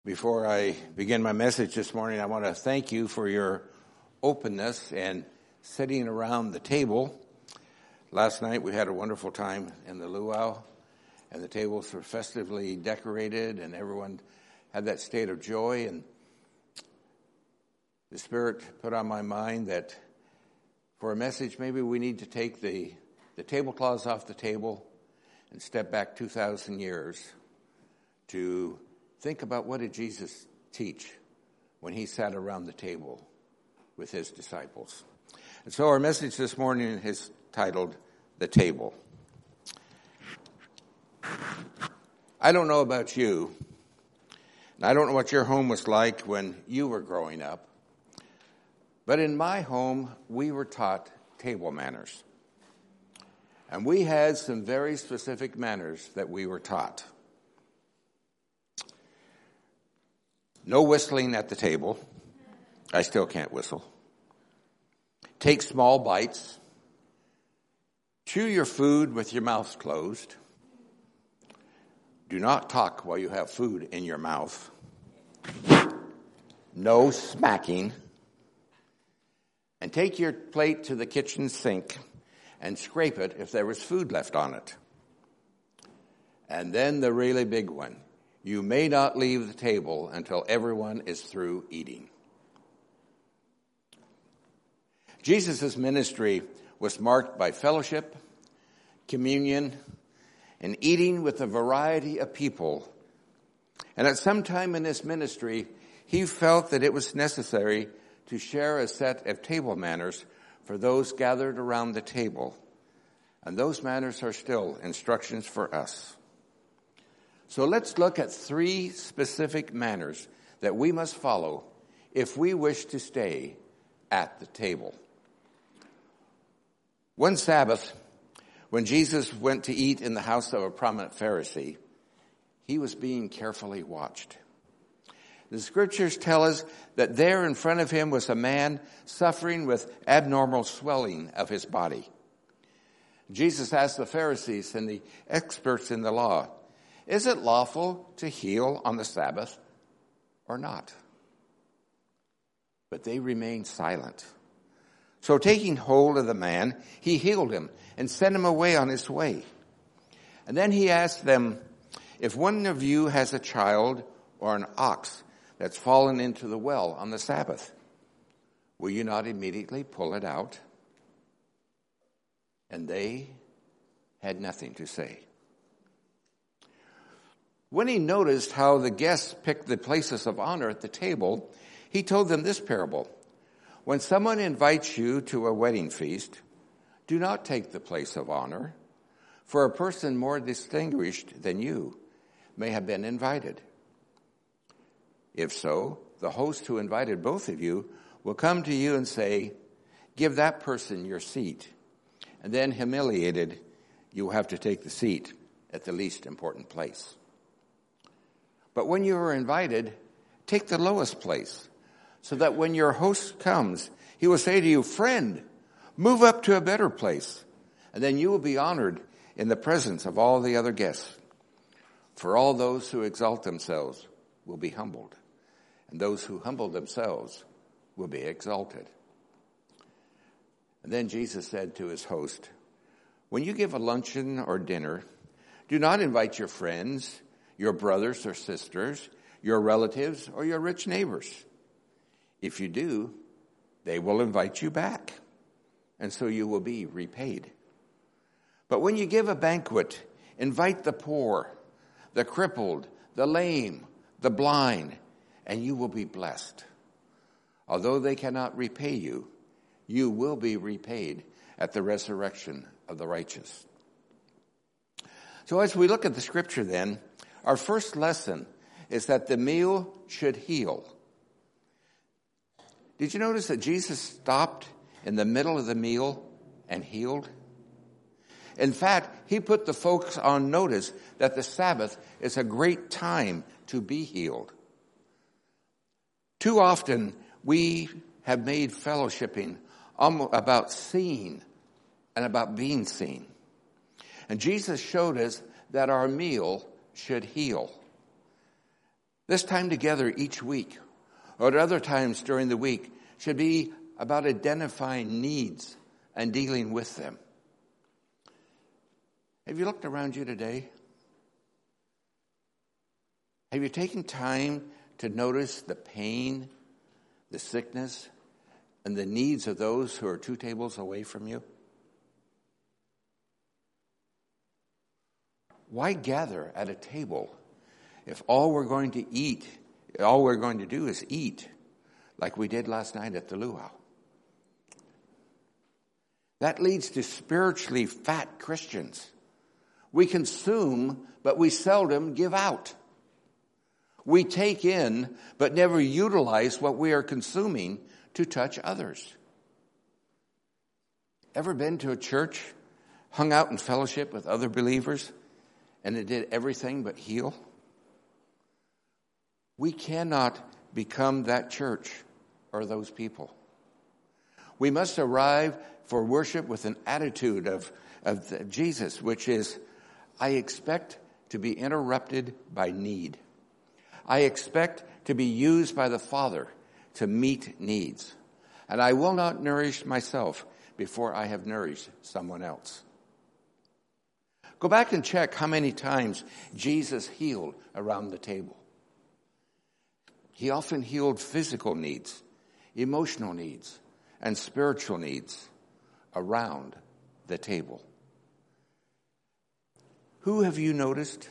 Before I begin my message this morning, I want to thank you for your openness and sitting around the table. Last night we had a wonderful time in the luau, and the tables were festively decorated, and everyone had that state of joy. And the Spirit put on my mind that for a message, maybe we need to take the tablecloths off the table and step back 2,000 years to think about what did Jesus teach when he sat around the table with his disciples. And so our message this morning is titled, The Table. I don't know about you, and I don't know what your home was like when you were growing up, but in my home, we were taught table manners. And we had some very specific manners that we were taught. No whistling at the table. I still can't whistle. Take small bites. Chew your food with your mouth closed. Do not talk while you have food in your mouth. No smacking. And take your plate to the kitchen sink and scrape it if there was food left on it. And then the really big one. You may not leave the table until everyone is through eating. Jesus' ministry was marked by fellowship, communion, and eating with a variety of people. And at some time in his ministry, he felt that it was necessary to share a set of table manners for those gathered around the table. And those manners are still instructions for us. So let's look at 3 specific manners that we must follow if we wish to stay at the table. One Sabbath, when Jesus went to eat in the house of a prominent Pharisee, he was being carefully watched. The scriptures tell us that there in front of him was a man suffering with abnormal swelling of his body. Jesus asked the Pharisees and the experts in the law, is it lawful to heal on the Sabbath or not? But they remained silent. So taking hold of the man, he healed him and sent him away on his way. And then he asked them, if one of you has a child or an ox that's fallen into the well on the Sabbath, will you not immediately pull it out? And they had nothing to say. When he noticed how the guests picked the places of honor at the table, he told them this parable. When someone invites you to a wedding feast, do not take the place of honor, for a person more distinguished than you may have been invited. If so, the host who invited both of you will come to you and say, give that person your seat. And then, humiliated, you will have to take the seat at the least important place. But when you are invited, take the lowest place, so that when your host comes, he will say to you, friend, move up to a better place, and then you will be honored in the presence of all the other guests. For all those who exalt themselves will be humbled, and those who humble themselves will be exalted. And then Jesus said to his host, when you give a luncheon or dinner, do not invite your friends, your brothers or sisters, your relatives, or your rich neighbors. If you do, they will invite you back, and so you will be repaid. But when you give a banquet, invite the poor, the crippled, the lame, the blind, and you will be blessed. Although they cannot repay you, you will be repaid at the resurrection of the righteous. So as we look at the scripture then, our first lesson is that the meal should heal. Did you notice that Jesus stopped in the middle of the meal and healed? In fact, he put the folks on notice that the Sabbath is a great time to be healed. Too often, we have made fellowshipping about seeing and about being seen. And Jesus showed us that our meal should heal. This time together each week, or at other times during the week, should be about identifying needs and dealing with them. Have you looked around you today? Have you taken time to notice the pain, the sickness, and the needs of those who are 2 tables away from you? Why gather at a table if all we're going to do is eat like we did last night at the luau? That leads to spiritually fat Christians. We consume, but we seldom give out. We take in, but never utilize what we are consuming to touch others. Ever been to a church, hung out in fellowship with other believers, and it did everything but heal? We cannot become that church or those people. We must arrive for worship with an attitude of Jesus, which is, I expect to be interrupted by need. I expect to be used by the Father to meet needs. And I will not nourish myself before I have nourished someone else. Go back and check how many times Jesus healed around the table. He often healed physical needs, emotional needs, and spiritual needs around the table. Who have you noticed?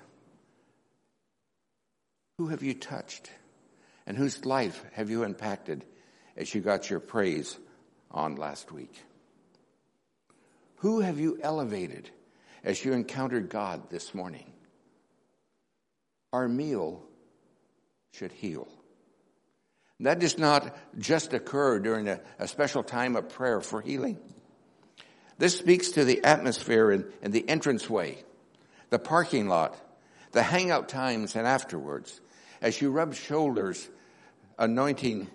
Who have you touched? And whose life have you impacted as you got your praise on last week? Who have you elevated as you encountered God this morning? Our meal should heal. That does not just occur during a special time of prayer for healing. This speaks to the atmosphere in the entranceway, the parking lot, the hangout times and afterwards. As you rub shoulders, anointing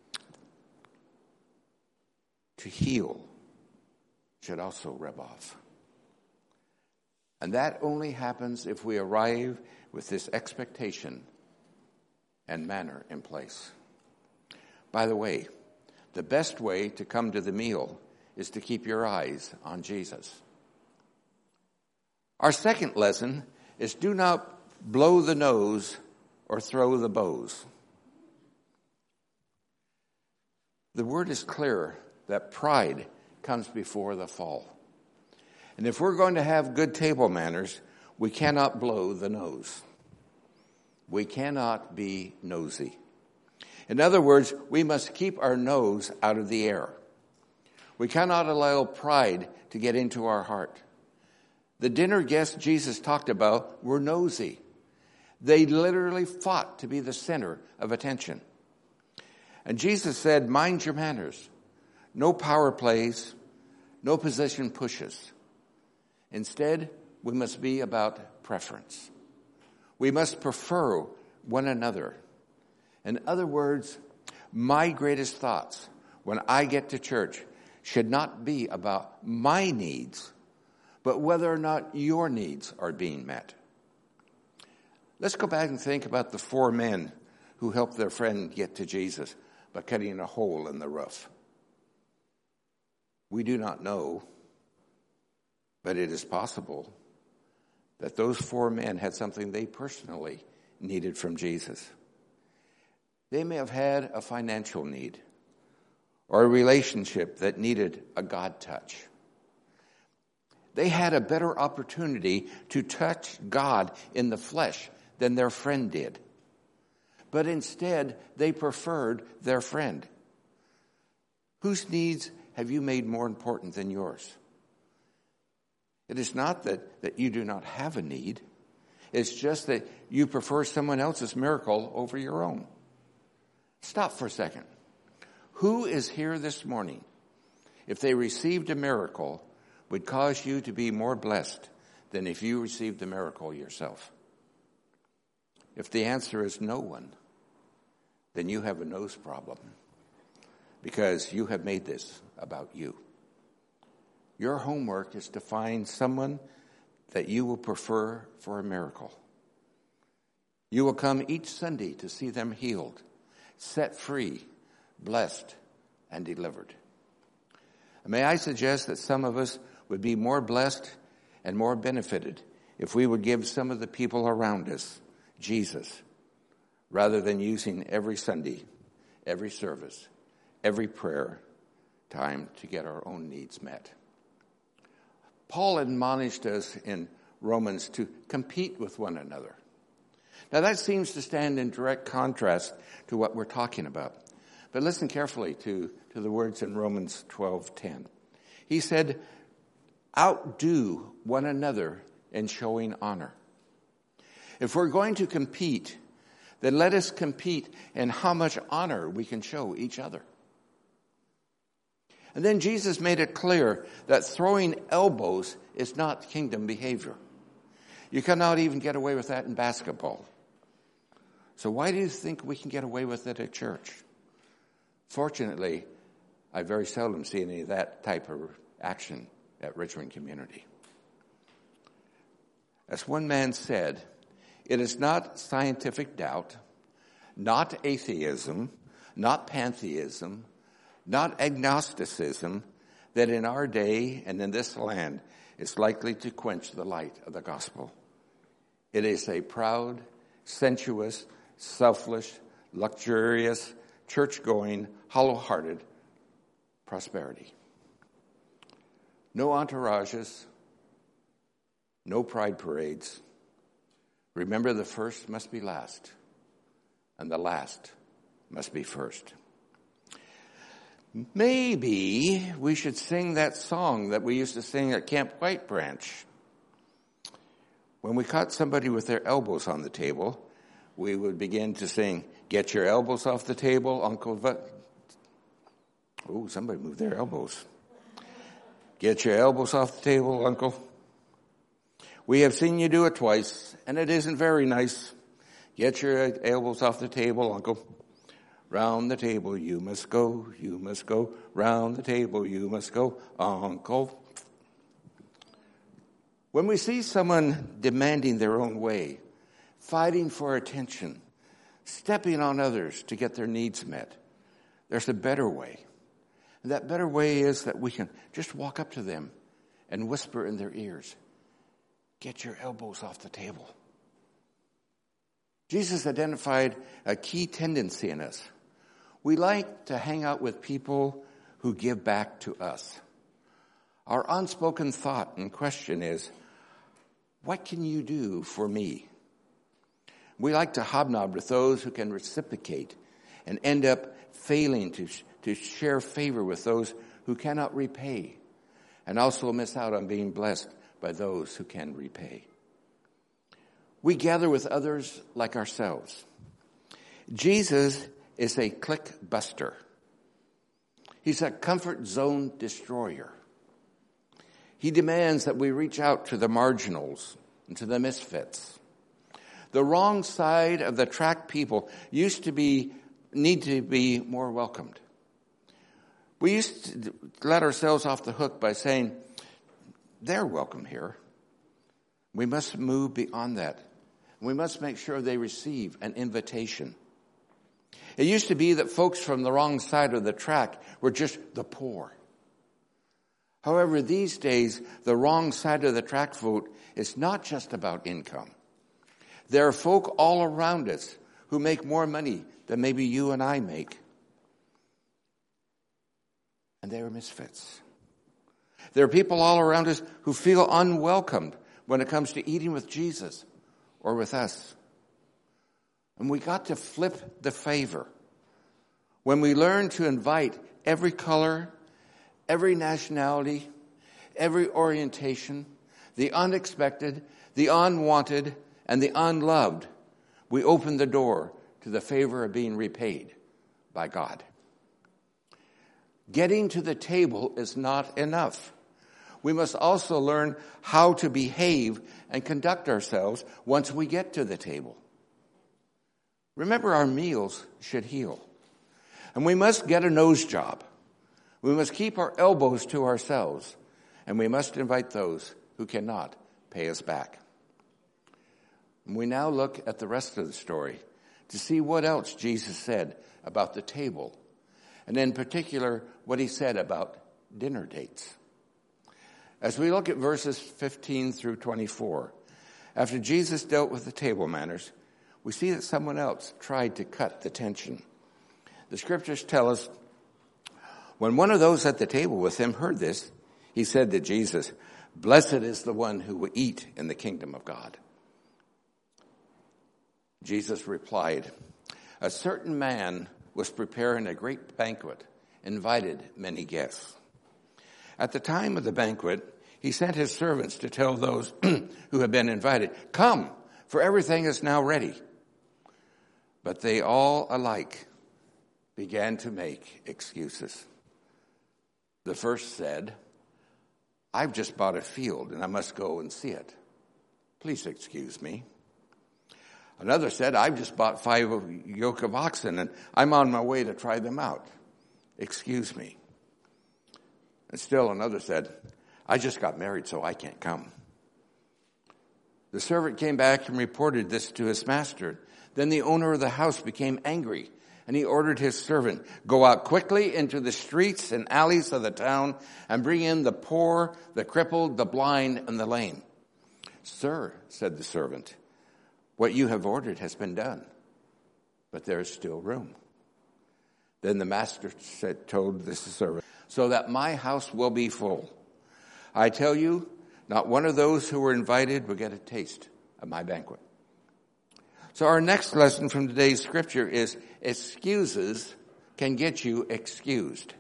to heal should also rub off. And that only happens if we arrive with this expectation and manner in place. By the way, the best way to come to the meal is to keep your eyes on Jesus. Our second lesson is do not blow the nose or throw the bows. The word is clear that pride comes before the fall. And if we're going to have good table manners, we cannot blow the nose. We cannot be nosy. In other words, we must keep our nose out of the air. We cannot allow pride to get into our heart. The dinner guests Jesus talked about were nosy. They literally fought to be the center of attention. And Jesus said, mind your manners. No power plays, no position pushes. Instead, we must be about preference. We must prefer one another. In other words, my greatest thoughts when I get to church should not be about my needs, but whether or not your needs are being met. Let's go back and think about the 4 men who helped their friend get to Jesus by cutting a hole in the roof. We do not know, but it is possible that those 4 men had something they personally needed from Jesus. They may have had a financial need or a relationship that needed a God touch. They had a better opportunity to touch God in the flesh than their friend did. But instead, they preferred their friend. Whose needs have you made more important than yours? It is not that you do not have a need. It's just that you prefer someone else's miracle over your own. Stop for a second. Who is here this morning, if they received a miracle, would cause you to be more blessed than if you received the miracle yourself? If the answer is no one, then you have a nose problem, because you have made this about you. Your homework is to find someone that you will prefer for a miracle. You will come each Sunday to see them healed, set free, blessed, and delivered. May I suggest that some of us would be more blessed and more benefited if we would give some of the people around us Jesus, rather than using every Sunday, every service, every prayer time to get our own needs met. Paul admonished us in Romans to compete with one another. Now that seems to stand in direct contrast to what we're talking about. But listen carefully to the words in Romans 12:10. He said, outdo one another in showing honor. If we're going to compete, then let us compete in how much honor we can show each other. And then Jesus made it clear that throwing elbows is not kingdom behavior. You cannot even get away with that in basketball. So why do you think we can get away with it at church? Fortunately, I very seldom see any of that type of action at Richmond Community. As one man said, it is not scientific doubt, not atheism, not pantheism, not agnosticism that in our day and in this land is likely to quench the light of the gospel. It is a proud, sensuous, selfish, luxurious, church-going, hollow-hearted prosperity. No entourages, no pride parades. Remember, the first must be last, and the last must be first. Maybe we should sing that song that we used to sing at Camp White Branch. When we caught somebody with their elbows on the table, we would begin to sing, "Get your elbows off the table, Uncle." Oh, somebody moved their elbows. "Get your elbows off the table, Uncle. We have seen you do it twice, and it isn't very nice. Get your elbows off the table, Uncle. Round the table you must go, round the table you must go, Uncle." When we see someone demanding their own way, fighting for attention, stepping on others to get their needs met, there's a better way. And that better way is that we can just walk up to them and whisper in their ears, "Get your elbows off the table." Jesus identified a key tendency in us. We like to hang out with people who give back to us. Our unspoken thought and question is, what can you do for me? We like to hobnob with those who can reciprocate and end up failing to share favor with those who cannot repay, and also miss out on being blessed by those who can repay. We gather with others like ourselves. Jesus is a clique buster. He's a comfort zone destroyer. He demands that we reach out to the marginals and to the misfits. The wrong side of the track people need to be more welcomed. We used to let ourselves off the hook by saying, "They're welcome here." We must move beyond that. We must make sure they receive an invitation. It used to be that folks from the wrong side of the track were just the poor. However, these days, the wrong side of the track vote is not just about income. There are folk all around us who make more money than maybe you and I make. And they are misfits. There are people all around us who feel unwelcomed when it comes to eating with Jesus or with us. And we got to flip the favor. When we learn to invite every color, every nationality, every orientation, the unexpected, the unwanted, and the unloved, we open the door to the favor of being repaid by God. Getting to the table is not enough. We must also learn how to behave and conduct ourselves once we get to the table. Remember, our meals should heal. And we must get a nose job. We must keep our elbows to ourselves. And we must invite those who cannot pay us back. And we now look at the rest of the story to see what else Jesus said about the table, and in particular, what he said about dinner dates. As we look at verses 15 through 24, after Jesus dealt with the table manners, we see that someone else tried to cut the tension. The scriptures tell us, when one of those at the table with him heard this, he said to Jesus, "Blessed is the one who will eat in the kingdom of God." Jesus replied, "A certain man was preparing a great banquet, invited many guests. At the time of the banquet, he sent his servants to tell those who had been invited, 'Come, for everything is now ready.' But they all alike began to make excuses. The first said, 'I've just bought a field and I must go and see it. Please excuse me.' Another said, 'I've just bought 5 yoke of oxen and I'm on my way to try them out. Excuse me.' And still another said, 'I just got married, so I can't come.' The servant came back and reported this to his master. Then the owner of the house became angry, and he ordered his servant, 'Go out quickly into the streets and alleys of the town and bring in the poor, the crippled, the blind, and the lame.' 'Sir,' said the servant, 'what you have ordered has been done, but there is still room.' Then the master told the servant, 'So that my house will be full. I tell you, not one of those who were invited will get a taste of my banquet.'" So our next lesson from today's scripture is excuses can get you excused.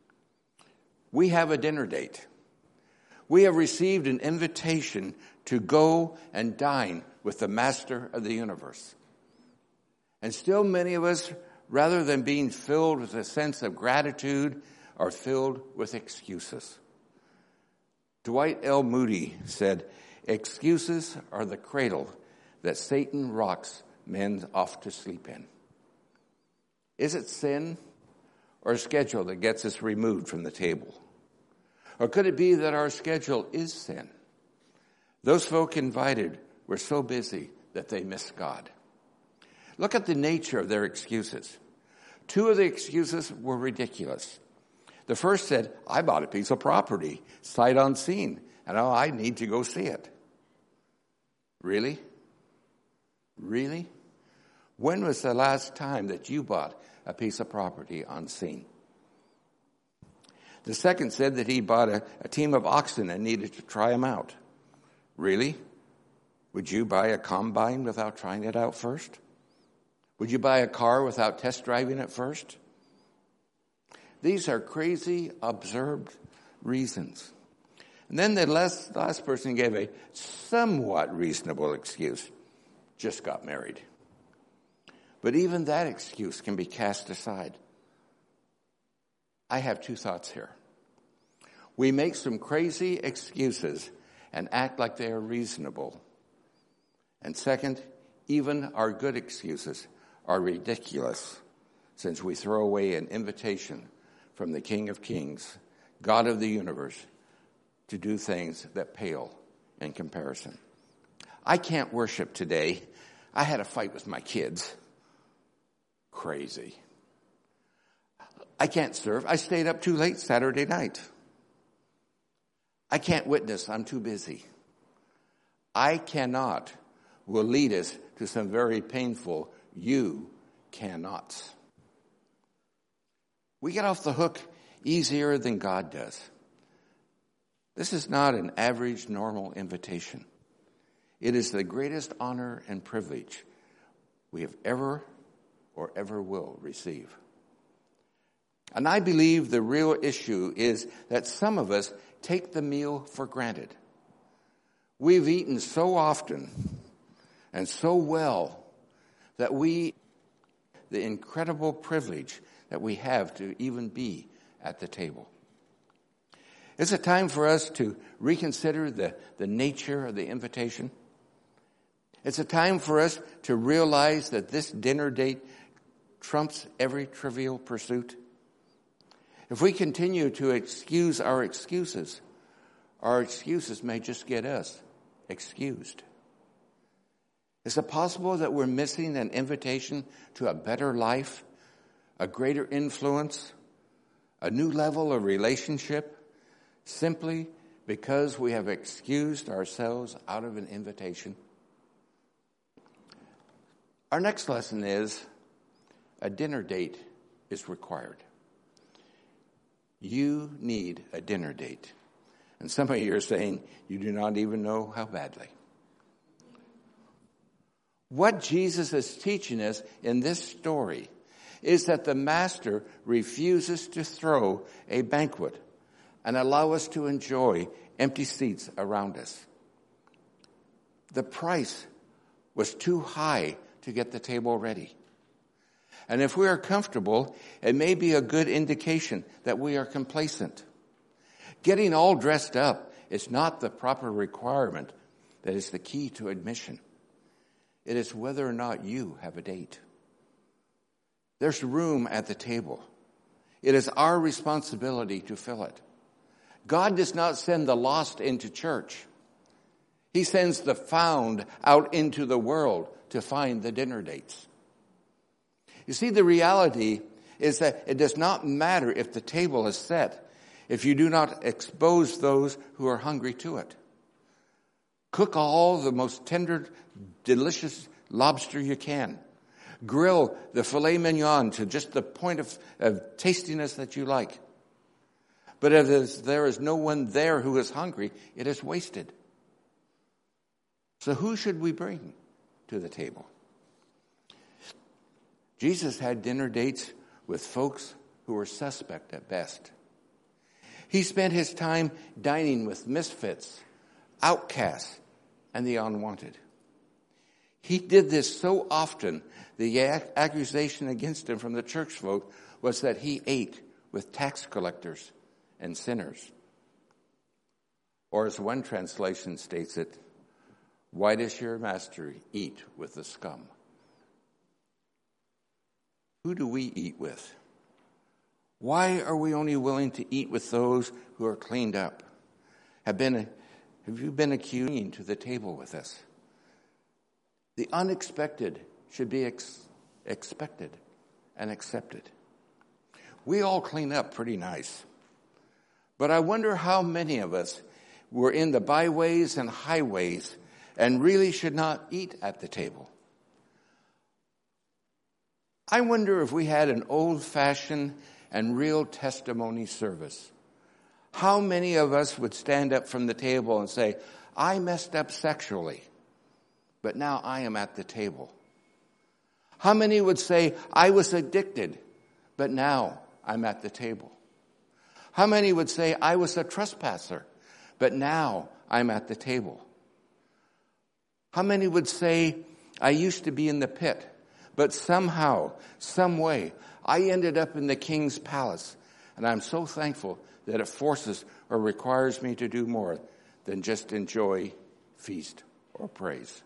We have a dinner date. We have received an invitation to go and dine with the master of the universe. And still many of us, rather than being filled with a sense of gratitude, are filled with excuses. Dwight L. Moody said, "Excuses are the cradle that Satan rocks men off to sleep in." Is it sin or a schedule that gets us removed from the table? Or could it be that our schedule is sin? Those folk invited were so busy that they missed God. Look at the nature of their excuses. 2 of the excuses were ridiculous. The first said, "I bought a piece of property, sight unseen, and I need to go see it." Really? Really? When was the last time that you bought a piece of property unseen? The second said that he bought a team of oxen and needed to try them out. Really? Would you buy a combine without trying it out first? Would you buy a car without test driving it first? These are crazy, absurd reasons. And then the last person gave a somewhat reasonable excuse. Just got married. But even that excuse can be cast aside. I have 2 thoughts here. We make some crazy excuses and act like they are reasonable. And second, even our good excuses are ridiculous, since we throw away an invitation from the King of Kings, God of the universe, to do things that pale in comparison. I can't worship today. I had a fight with my kids. Crazy. I can't serve. I stayed up too late Saturday night. I can't witness. I'm too busy. I cannot will lead us to some very painful you cannots. We get off the hook easier than God does. This is not an average, normal invitation. It is the greatest honor and privilege we have ever or ever will receive. And I believe the real issue is that some of us take the meal for granted. We've eaten so often and so well that the incredible privilege that we have to even be at the table. Is it time for us to reconsider the nature of the invitation? It's a time for us to realize that this dinner date trumps every trivial pursuit. If we continue to excuse our excuses may just get us excused. Is it possible that we're missing an invitation to a better life, a greater influence, a new level of relationship, simply because we have excused ourselves out of an invitation? Our next lesson is a dinner date is required. You need a dinner date. And some of you are saying you do not even know how badly. What Jesus is teaching us in this story is that the master refuses to throw a banquet and allow us to enjoy empty seats around us. The price was too high to get the table ready. And if we are comfortable, it may be a good indication that we are complacent. Getting all dressed up is not the proper requirement that is the key to admission. It is whether or not you have a date. There's room at the table. It is our responsibility to fill it. God does not send the lost into church. He sends the found out into the world to find the dinner dates. You see, the reality is that it does not matter if the table is set if you do not expose those who are hungry to it. Cook all the most tender, delicious lobster you can. Grill the filet mignon to just the point of tastiness that you like. But if there is no one there who is hungry, it is wasted. So who should we bring to the table? Jesus had dinner dates with folks who were suspect at best. He spent his time dining with misfits, outcasts, and the unwanted. He did this so often, the accusation against him from the church folk was that he ate with tax collectors and sinners. Or as one translation states it, why does your master eat with the scum? Who do we eat with? Why are we only willing to eat with those who are cleaned up? Have you been accusing to the table with us? The unexpected should be expected and accepted. We all clean up pretty nice. But I wonder how many of us were in the byways and highways and really should not eat at the table. I wonder if we had an old-fashioned and real testimony service. How many of us would stand up from the table and say, I messed up sexually, but now I am at the table? How many would say, I was addicted, but now I'm at the table? How many would say, I was a trespasser, but now I'm at the table? How many would say, I used to be in the pit, but somehow, some way, I ended up in the king's palace, and I'm so thankful that it forces or requires me to do more than just enjoy, feast, or praise.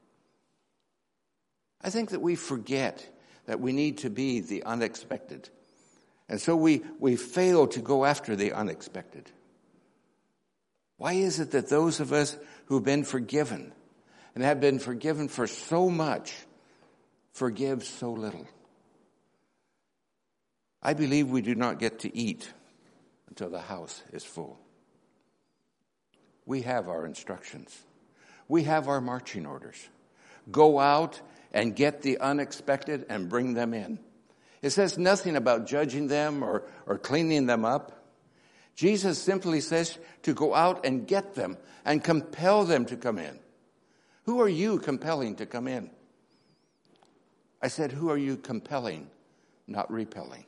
I think that we forget that we need to be the unexpected. And so we fail to go after the unexpected. Why is it that those of us who've been forgiven and have been forgiven for so much forgive so little? I believe we do not get to eat until the house is full. We have our instructions. We have our marching orders. Go out and get the unexpected and bring them in. It says nothing about judging them or cleaning them up. Jesus simply says to go out and get them and compel them to come in. Who are you compelling to come in? I said, who are you compelling, not repelling?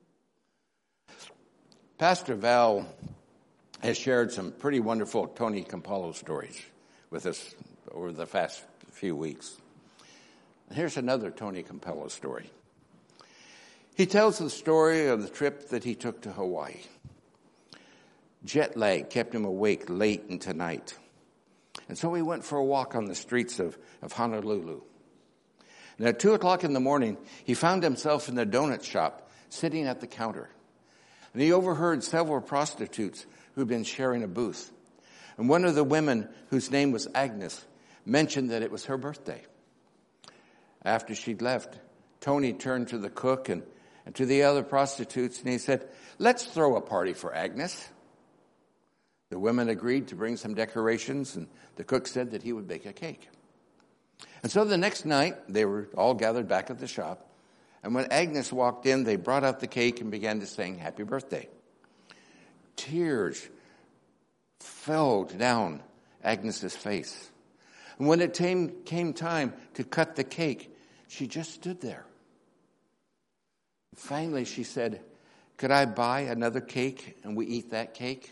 Pastor Val has shared some pretty wonderful Tony Campolo stories with us over the past few weeks. Here's another Tony Campolo story. He tells the story of the trip that he took to Hawaii. Jet lag kept him awake late into night. And so he went for a walk on the streets of Honolulu. And at 2 o'clock in the morning, he found himself in the donut shop, sitting at the counter. And he overheard several prostitutes who'd been sharing a booth. And one of the women, whose name was Agnes, mentioned that it was her birthday. After she'd left, Tony turned to the cook and to the other prostitutes, and he said, "Let's throw a party for Agnes." The women agreed to bring some decorations, and the cook said that he would bake a cake. And so the next night, they were all gathered back at the shop, and when Agnes walked in, they brought out the cake and began to sing happy birthday. Tears fell down Agnes's face. And when it came time to cut the cake, she just stood there. Finally, she said, "Could I buy another cake and we eat that cake?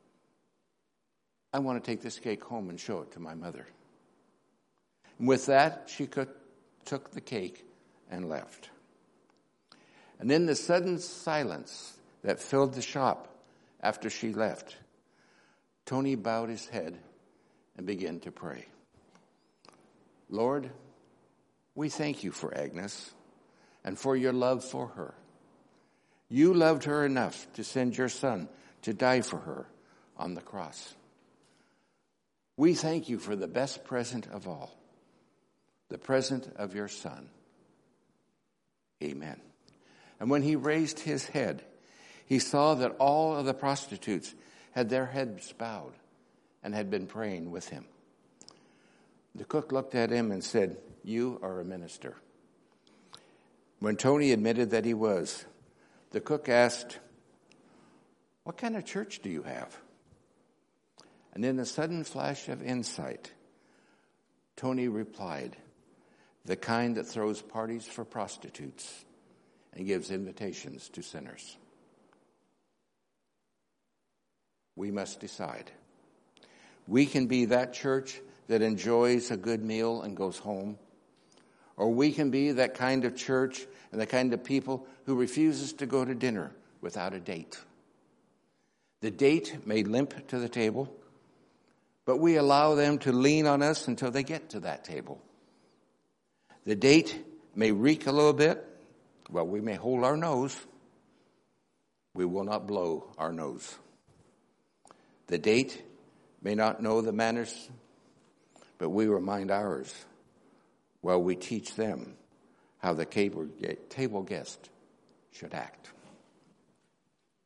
I want to take this cake home and show it to my mother." And with that, she took the cake and left. And in the sudden silence that filled the shop after she left, Tony bowed his head and began to pray. "Lord, we thank you for Agnes and for your love for her. You loved her enough to send your son to die for her on the cross. We thank you for the best present of all, the present of your son. Amen." And when he raised his head, he saw that all of the prostitutes had their heads bowed and had been praying with him. The cook looked at him and said, "You are a minister." When Tony admitted that he was, the cook asked, "What kind of church do you have?" And in a sudden flash of insight, Tony replied, "The kind that throws parties for prostitutes and gives invitations to sinners." We must decide. We can be that church that enjoys a good meal and goes home, or we can be that kind of church and the kind of people who refuses to go to dinner without a date. The date may limp to the table, but we allow them to lean on us until they get to that table. The date may reek a little bit. Well, we may hold our nose. We will not blow our nose. The date may not know the manners, but we remind ours while we teach them how the table guest should act.